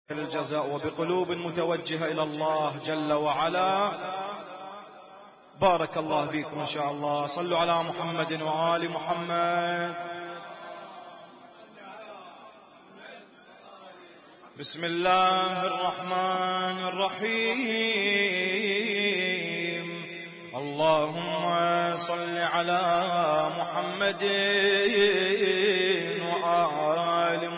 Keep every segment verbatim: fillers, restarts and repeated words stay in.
الجزاء وبقلوب متوجهة إلى الله جل وعلا. بارك الله بكم إن شاء الله. صلوا على محمد وآل محمد. بسم الله الرحمن الرحيم. اللهم صل على محمد وآل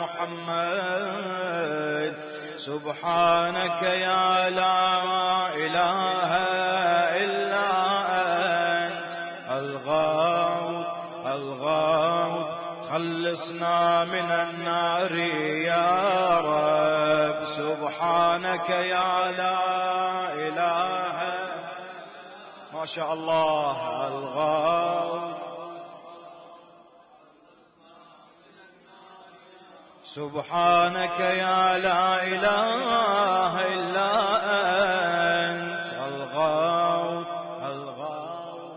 محمد. سبحانك يا لا إله إلا أنت الغوث الغوث خلصنا من النار يا رب. سبحانك يا لا إله ما شاء الله الغوث. سبحانك يا لا إله إلا أنت الغوث الغوث.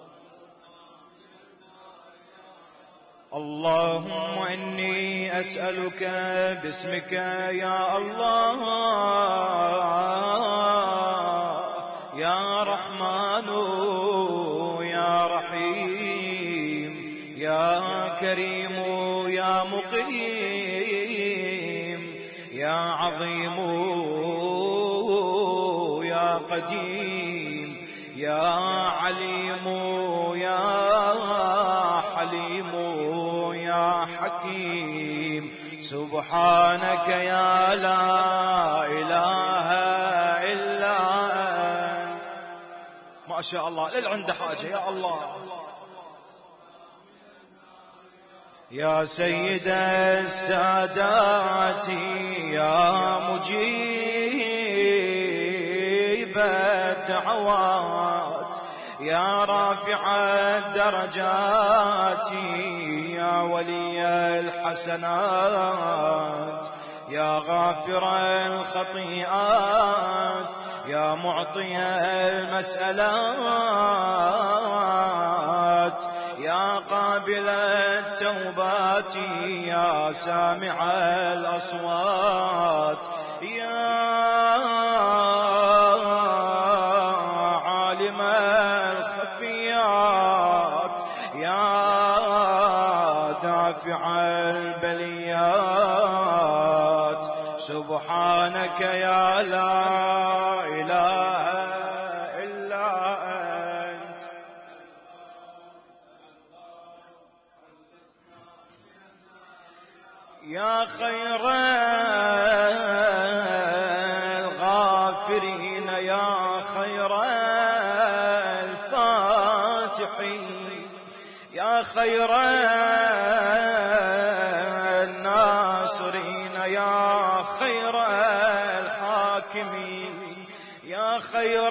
اللهم إني أسألك باسمك يا الله يا رحمن يا رحيم يا كريم يا مقيم يا عظيم يا قديم يا عليم يا حليم يا حكيم. سبحانك يا لا إله إلا أنت. ما شاء الله اللي عنده حاجة يا الله. يا سيد السادات يا مجيب الدعوات يا رافع الدرجات يا ولي الحسنات يا غافر الخطيئات يا معطي المسألات يا قابل التوبات يا سامع الأصوات يا عالم الخفيات يا دافع البليات. سبحانك يا لا إله إلا أنت. يا خير الغافرين يا خير الفاتحين يا خير الناصرين يا خير الحاكمين يا خير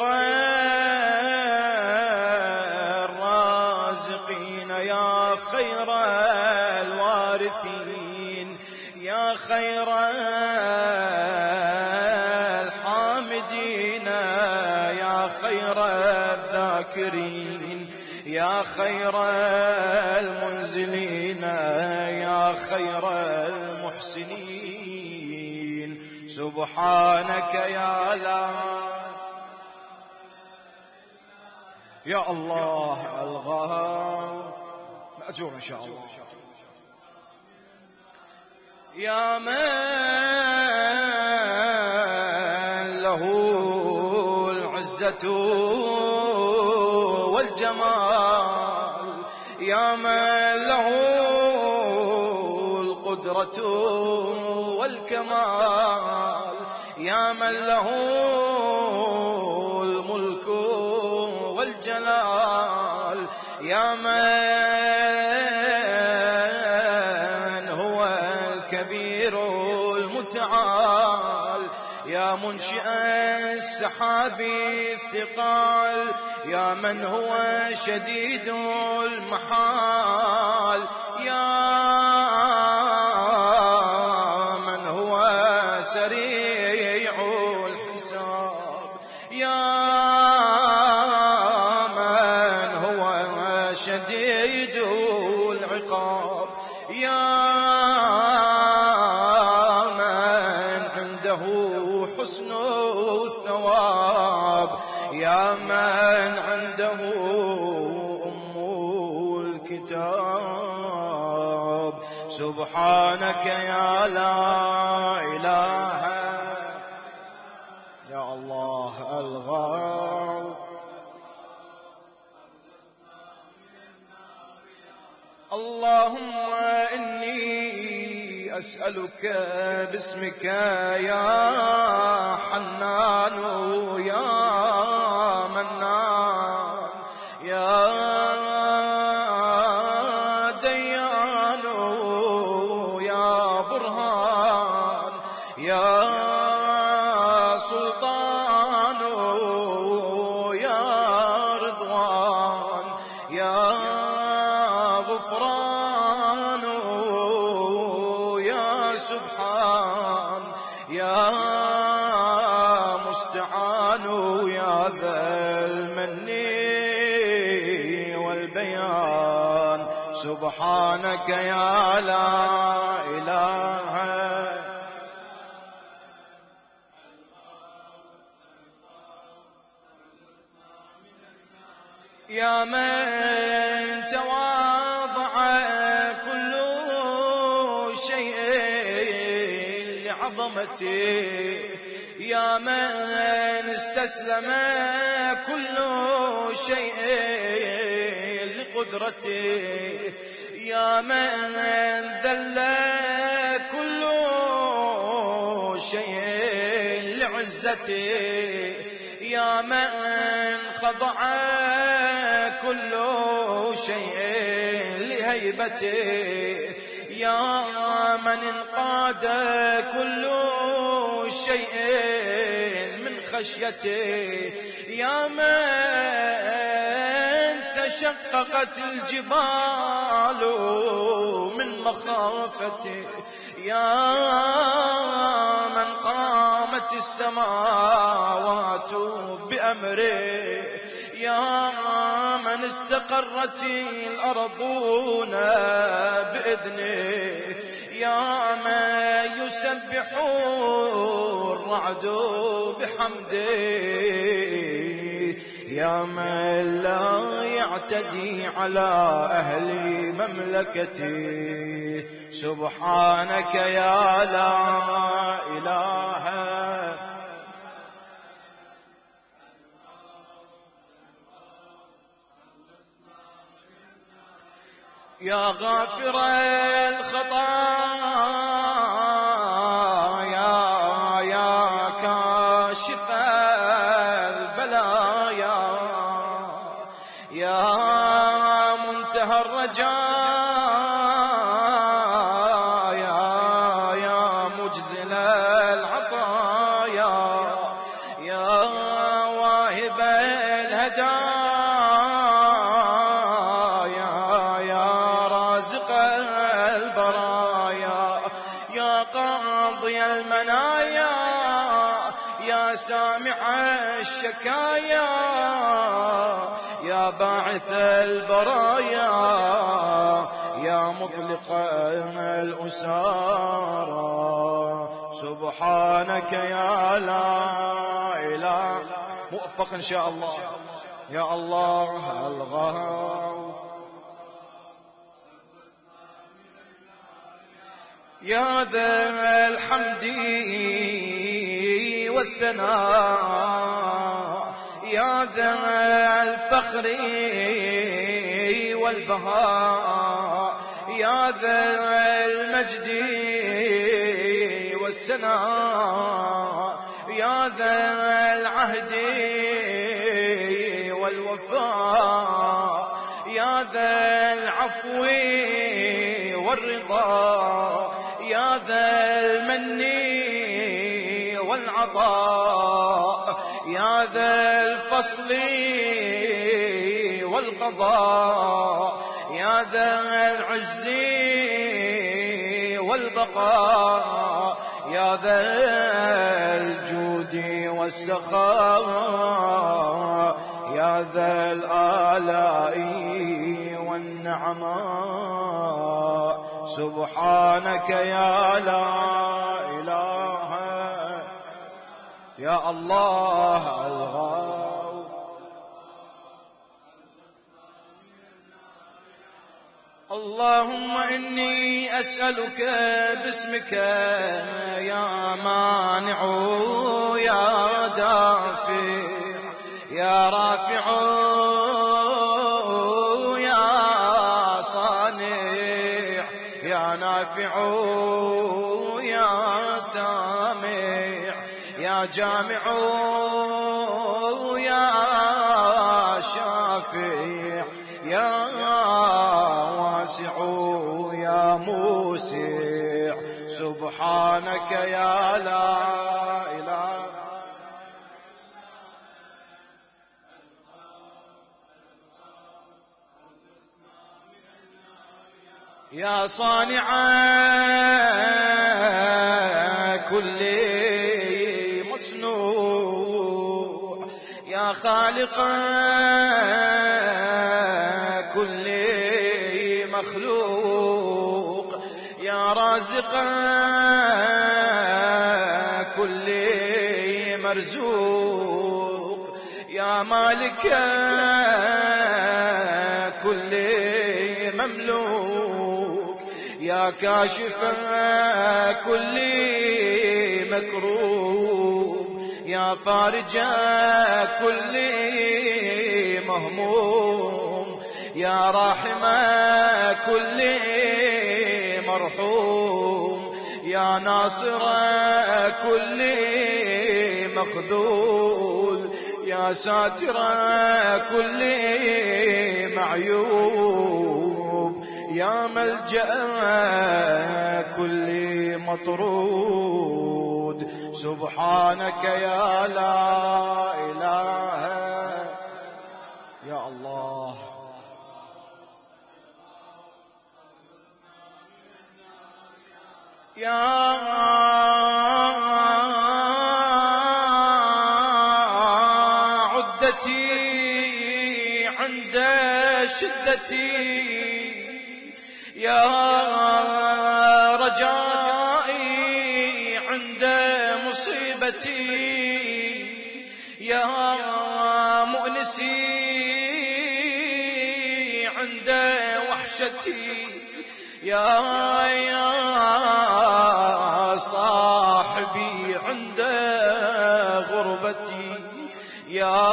الرازقين يا خير الوارثين يا خير الحامدين يا خير الذاكرين يا خير المنزلين يا خير المحسنين. سبحانك يا لا يا الله الغفور مأجور إن شاء الله. يا من له العزة والجمال يا من له القدرة والكمال يا من له الملك والجلال يا من هو الكبير المتعال يا منشئ السحاب الثقال يا من هو شديد المحال يا من هو سريع الحساب يا من هو شديد العقاب يا من عنده حسن الثواب، يا من عنده أم الكتاب. سبحانك يا لا إله يا الله الغار. اللهم إني أسألك باسمك يا حنان يا منان يا ديان يا برهان يا سلطان يا رضوان يا غفران يا سبحان يا مستعان يا ذا المن والبيان. سبحانك يا لا إله يا من تواضع كل شيء لعظمته، يا من استسلم كل شيء لقدرته، يا من ذل كل شيء لعزته، يا من خضع كل شيء لهيبته، يا من انقاد كل شيء من خشيته، يا من تشققت الجبال من مخافته، يا من قامت السماوات بأمره، يا من استقرت الأرضون بإذنه، يا من يسبح الرعد بحمده، يا من لا يعتدي على أهل مملكته. سبحانك يا لا إله يا غافر الخطايا يا كاشف البلايا يا منتهى الرجايا يا مجزل العطايا يا واهب الهدايا المنايا يا سامع الشكايا يا باعث البرايا يا مطلق الأسارى. سبحانك يا لا إله موفق إن شاء الله يا الله الغار. يا ذا الحمد والثناء يا ذا الفخر والبهاء يا ذا المجد والسناء يا ذا العهد والوفاء يا ذا العفو والرضا يا ذا المن والعطاء يا ذا الفصل والقضاء يا ذا العز والبقاء يا ذا الجود والسخاء يا ذا الآلاء والنعماء. سبحانك يا لا إله يا الله الغاو. اللهم إني أسألك باسمك يا مانع يا دافع يا رافع يا صانع يا نافع يا سامع يا جامع يا شافع يا واسع يا موسع سبحانك يا لا إله يا صانع كل مصنوع يا خالق كل مخلوق يا رازق كل مرزوق يا مالك كل مملوك يا كاشف كل مكروب يا فارج كل مهموم يا راحم كل مرحوم يا ناصر كل مخذول يا ساتر كل معيوب يا ملجأ كل مطرود سبحانك يا لا إله يا الله. يا عدتي عند شدتي يا رجائي عند مصيبتي يا مؤنسي عند وحشتي يا يا صاحبي عند غربتي يا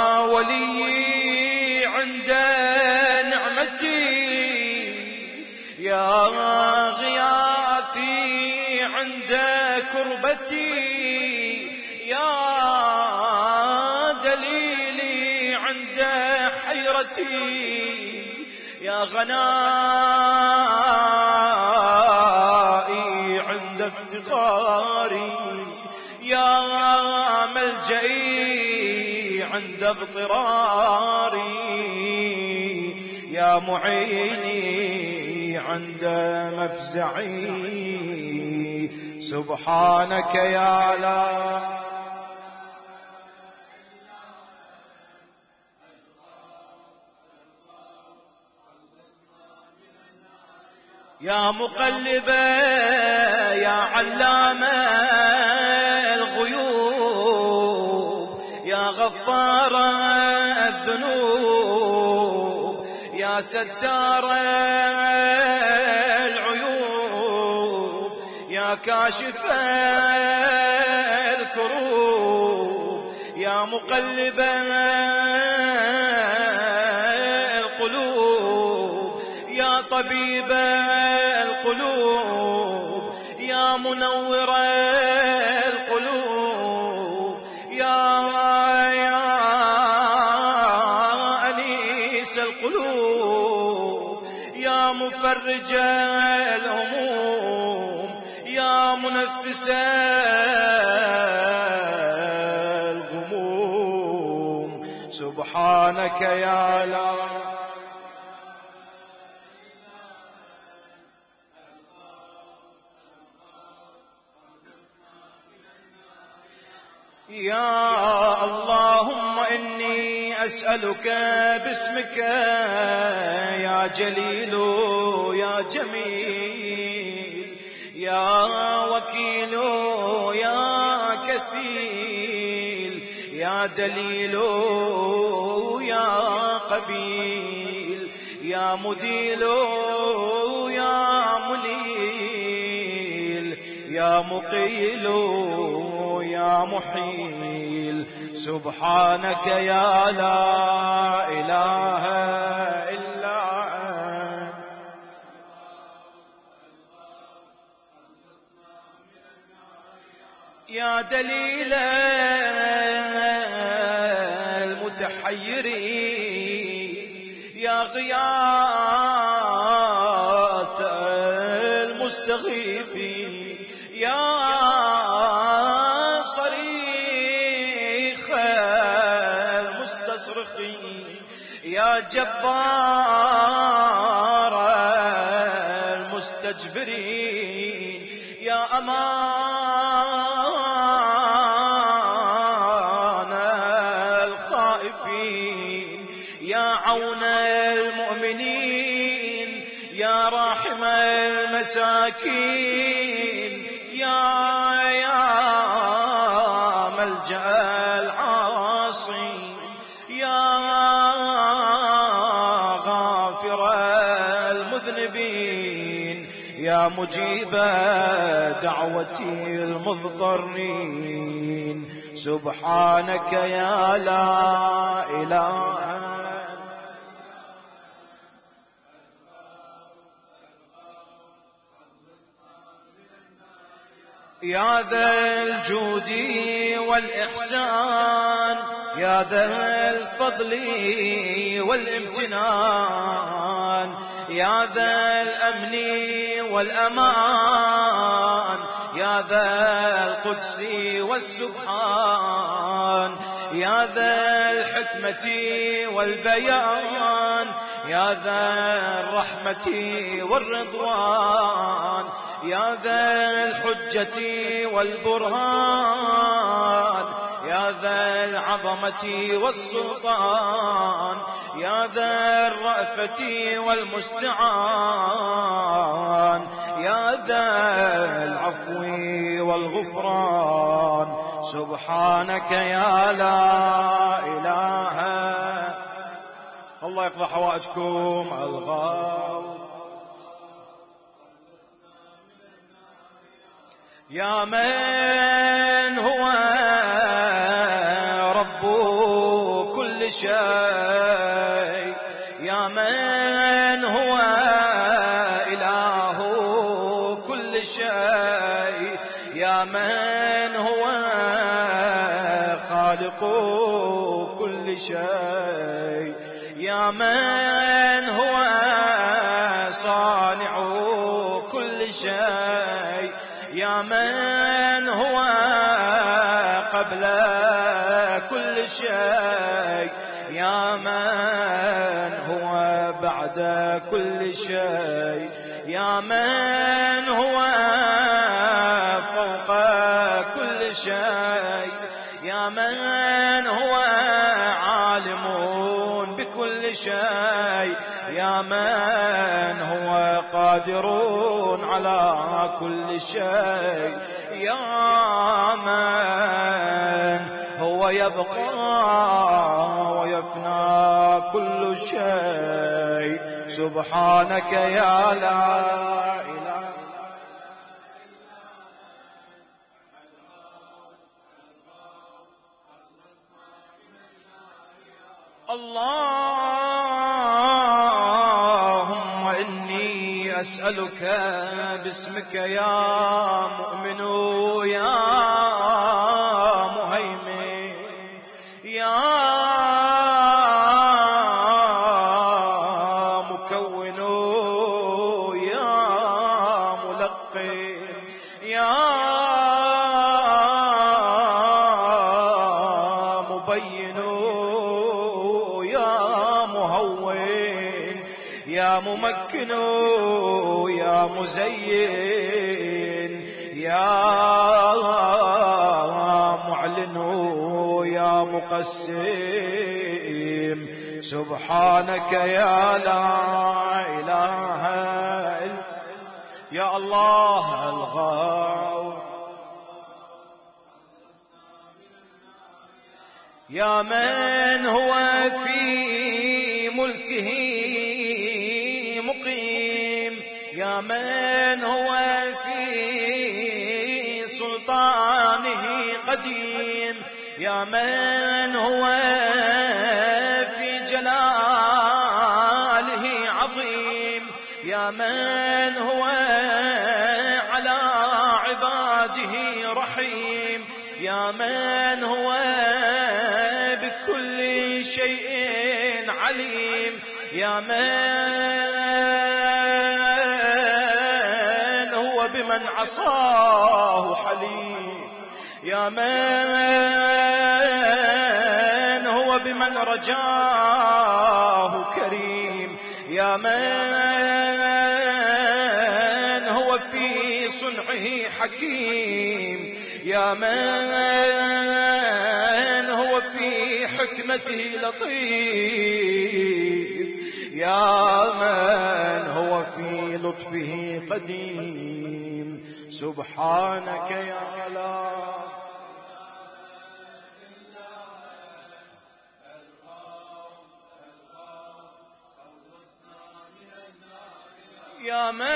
ولي عند نعمتي يا غياثي عند كربتي يا دليلي عند حيرتي يا غنائي عند افتقاري يا ملجئي عند اضطراري يا معيني عند مفزعي سبحانك يا لا يا مقلب يا علام الغيوب يا غفار الذنوب يا ستار العيوب يا كاشف الكروب يا مقلب القلوب يا طبيب القلوب يا منور القلوب يا يا أنيس القلوب يا مفرج الهموم يا منفس الغموم سبحانك يا لا يا اللهم إني أسألك باسمك يا جليل يا جميل يا وكيل يا كفيل يا دليل يا قبيل يا مديل يا منيل يا مقيل يا محيل سبحانك يا لا إله إلا أنت. يا دليل المتحيرين يا غياث المستغيثين يا صريخ المستصرخين يا جبار المستجبرين يا أمان الخائفين يا عون المؤمنين يا راحم المساكين يا يا ملجأ العاصين يا غافر المذنبين يا مجيب دعوة المضطرين سبحانك يا لا إله. يا ذا الجود والإحسان يا ذا الفضل والامتنان يا ذا الأمن والأمان يا ذا القدس والسبحان يا ذا الحكمة والبيان يا ذا الرحمة والرضوان يا ذا الحجة والبرهان يا ذا العظمة والسلطان يا ذا الرأفة والمستعان يا ذا العفو والغفران سبحانك يا لا إله. الله يقضى حوائجكم الغاوث. يا من هو رب كل شيء يا من هو إله كل شيء يا من هو خالق كل شيء يا من هو صانع كل شيء يا من هو قبل كل شيء يا من هو بعد كل شيء يا من هو فوق كل شيء يا من هو عالم بكل شيء يا من هو قادر على كل شيء يا من هو يبقى ويفنى كل شيء سبحانك يا لا إله. اللهم إني أسألك باسمك يا مؤمن يا مهيمن يا مكون يا ملقن يا مبين يا ممكن يا مزين يا معلن يا مقسم سبحانك يا لا إله إلا يا الله الغاوث. يا من هو في ملكه مقيم، يا من هو في سلطانه قديم، يا من هو في جلاله عظيم، يا من هو على عباده رحيم، يا من هو بكل شيء عليم، يا من هو بمن عصاه حليم، يا من هو بمن رجاه كريم، يا من هو في صنعه حكيم، يا من هو في حكمته لطيف، يا من هو في لطفه قديم. سبحانك يا لا يا من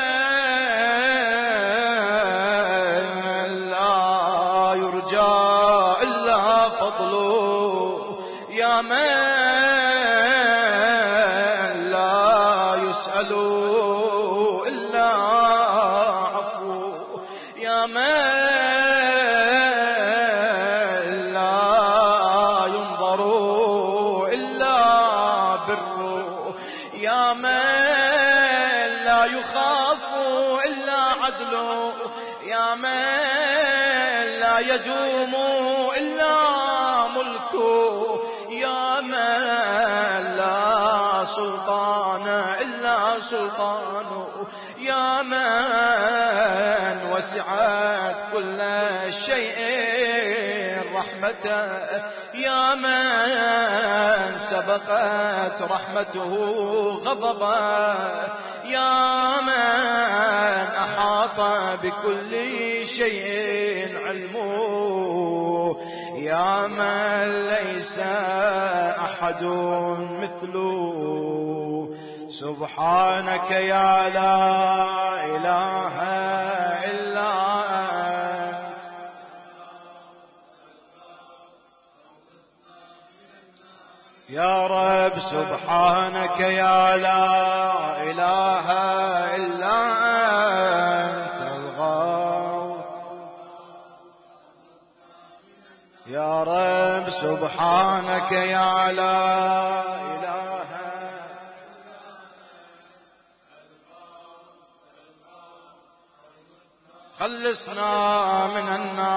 لا يرجى إلا فضله، يا من لا يسأل إلا عفوه، يا من لا ينظر إلا بره، يا من لا يخاف إلا عدله، يا من لا يدوم إلا ملكه، يا من لا سلطان إلا سلطانه، يا من وسعت كل شيء رحمته، يا من سبقت رحمته غضبا، يا من أحاط بكل شيء علمه، يا من ليس أحد مثله. سبحانك يا لا إله إلا أنت. يا رب سبحانك يا لا إله إلا أنت الغوث، يا رب سبحانك يا لا إله. خلصنا من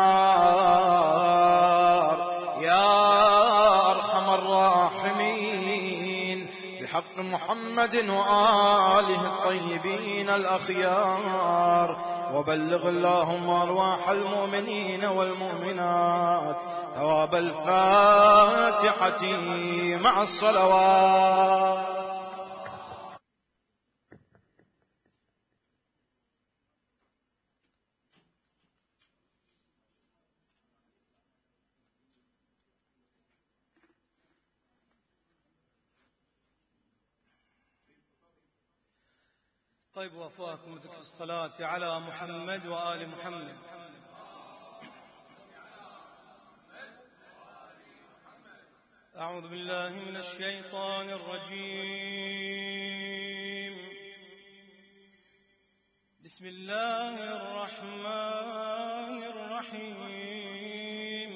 النار يا أرحم الراحمين، بحق محمد وآله الطيبين الأخيار، وبلغ اللهم أرواح المؤمنين والمؤمنات ثواب الفاتحة مع الصلوات. طيب وافواكم ذكر الصلاة على محمد وآل محمد. أعوذ بالله من الشيطان الرجيم. بسم الله الرحمن الرحيم.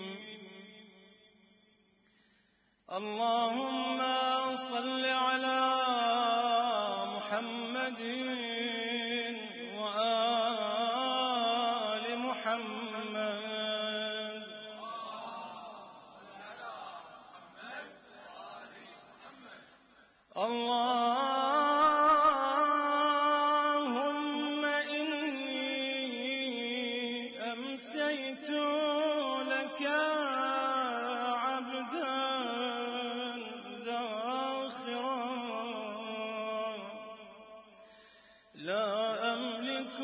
اللهم صل على محمد وآل محمد. اللهم إني أمسيت لك عبدا ذاخرا لا أملك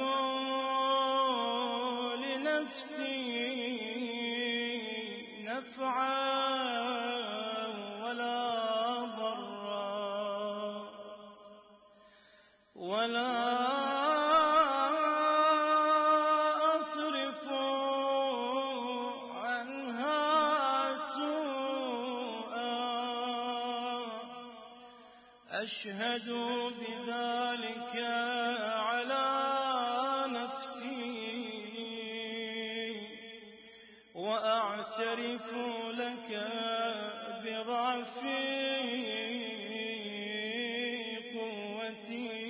لنفسي نفعا أشهد بذلك على نفسي وأعترف لك بضعف قوتي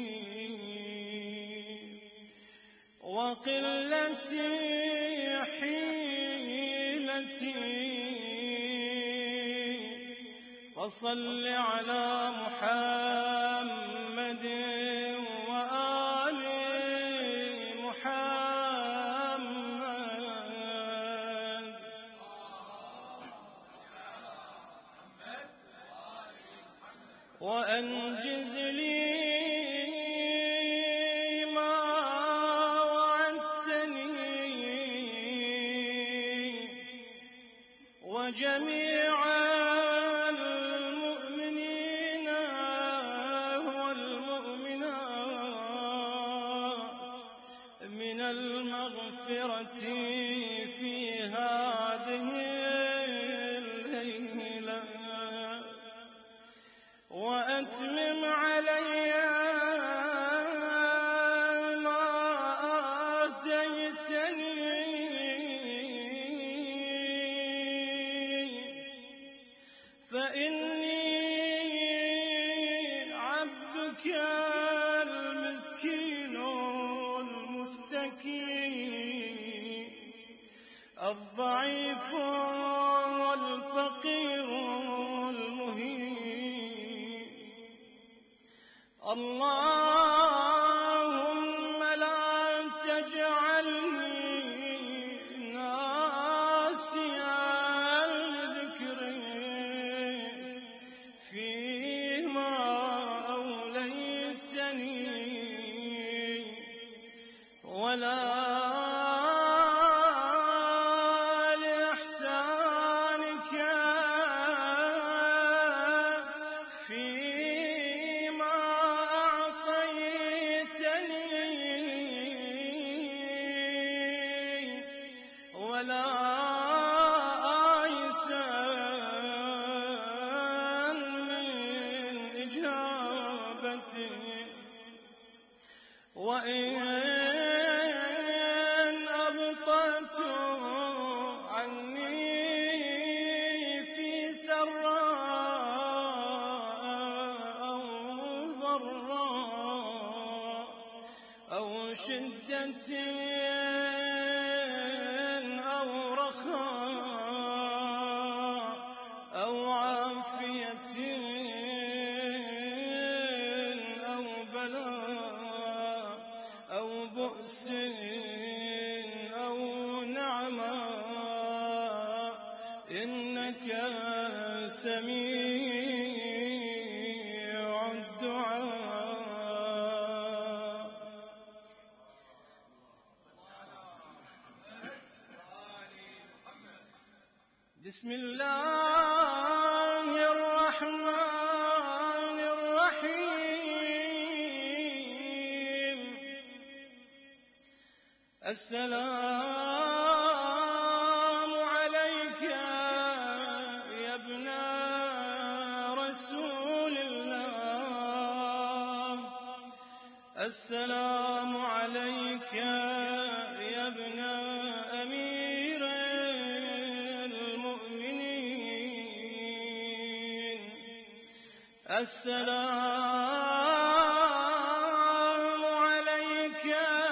وقلة حيلتي، فصل على محمد وآل محمد. وأنجز لي ما وعدتني وجميع المغفرة في هذه الليلة، وأتمم علي ما آتيتني، فإني عبدك المسكين المستكين الضعيف والفقير المهين. اللهم لا تجعلني ناسيا لذكرك فيما أوليتني، ولا لإحسانك فيما أعطيتني، ولا آيسا من إجابتك. وإن عني في سراء أو ضراء أو شدة أو رخاء أو عافية أو بلاء أو بؤس أو نعمة، إنك سميع الدعاء. بسم الله الرحمن الرحيم. السلام عليك يا ابن رسول الله، السلام عليك يا ابن أمير المؤمنين، السلام عليك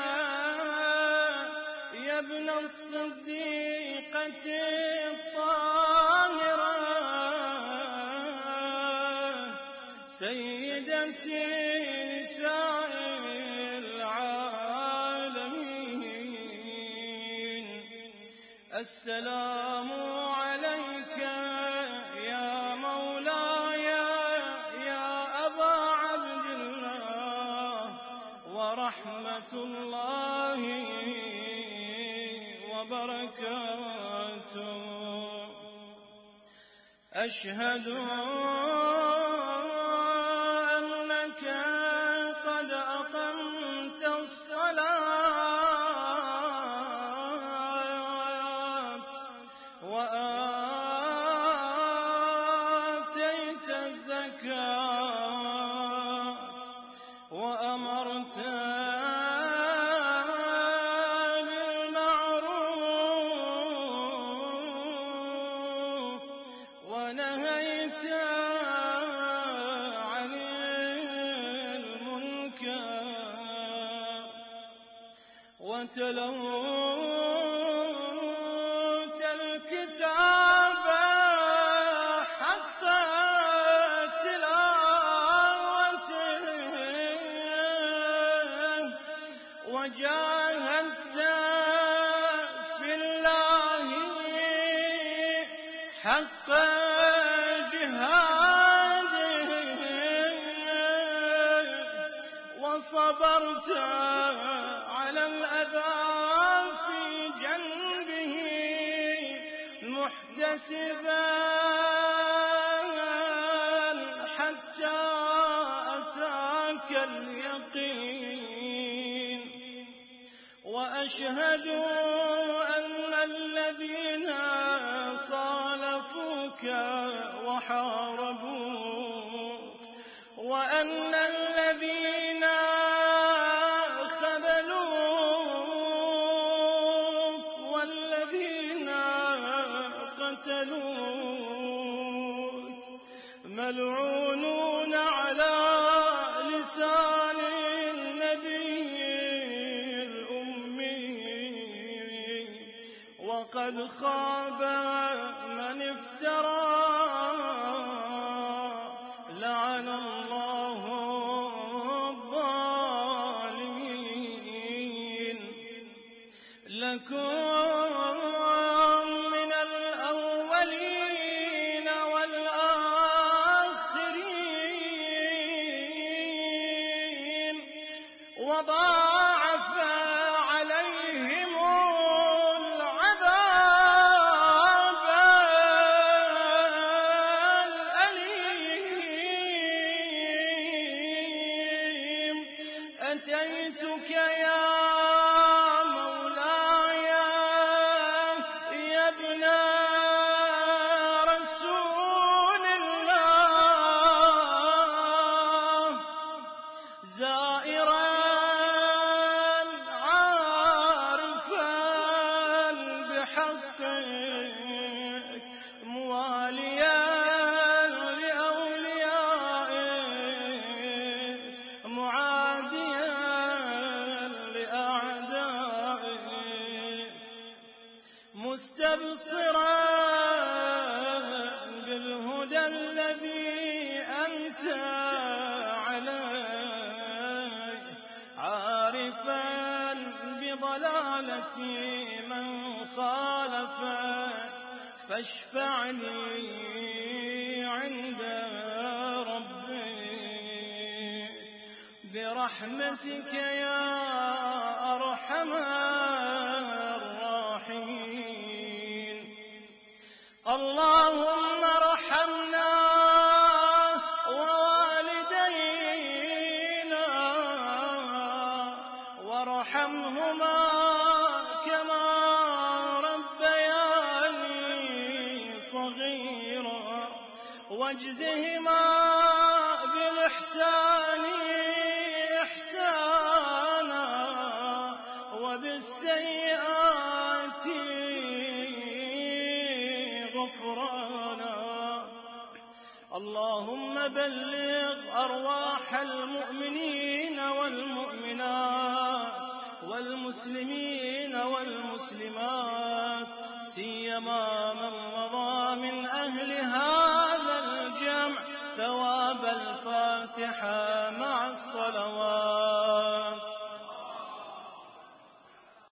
يا ابن الصديقة الطاهرة سيدتي نساء العالمين. السلام عليك يا مولاي يا أبا عبد الله ورحمة الله وبركاته. أشهد أنك قد أقمت الصلاة وآتيت الزكاة عن المنكر وتلوت الكتاب حق تلاوته وجاهدت في الله حق جهاده وصبرت على الأذى في جنبه محتسبا حتى أتاك اليقين وأشهد أن الذين خالفوك وحاربوك وأن الذين خذلوك والذين قتلوك ملعونون على لسان النبي الأمي وقد خاب من افترى لعن الله الظالمين لكم من الأولين والآخرين وضاعف عليهم العذاب الأليم أتيتك يا مولاي يا ابن رسول الله زائرا عارفا بحقك مواليا لأوليائك معاديا لأعدائك مستبصرا بالهدى الذي أنت عليه عارفا بضلالة من خالفك فاشفعني عند ربك برحمتك يا أرحم الراحمين اللهم ارحمنا ووالدينا وارحمهما كما ربياني صغيرا واجزهما بالإحسان إحسانا وبالسيئات غفرانا اللهم بلغ أرواح المؤمنين والمؤمنات والمسلمين والمسلمات سيما من مضى